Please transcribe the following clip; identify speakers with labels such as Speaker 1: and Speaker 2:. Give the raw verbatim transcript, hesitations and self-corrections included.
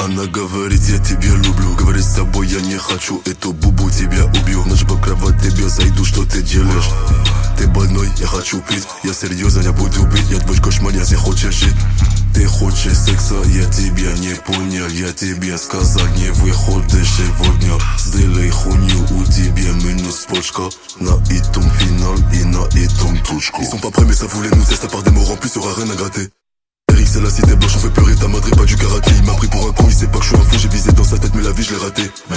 Speaker 1: Она говорит, я тебя люблю. Говорит, с тобой я не хочу, эту бубу тебя убью. Ночь по кровать тебе зайду, что ты делаешь? Ты больной, я хочу пить. Я серьезно, я буду бить. Я твой кошмар, если хочешь жить. Ты хочешь секса, я тебя не понял. Я тебе сказал, не выходишь сегодня. Сделай хуйню, у тебя минус почка. На этом final et на этом точка. Ils sont pas prêts mais ça voulait nous tester par des mots remplis, sera rien à gratter. Eric c'est la cité blanche, on fait pleurer ta madre, pas du karaté. Il m'a pris pour un con, il sait pas que je suis un fou. J'ai visé dans sa tête mais la vie je l'ai raté.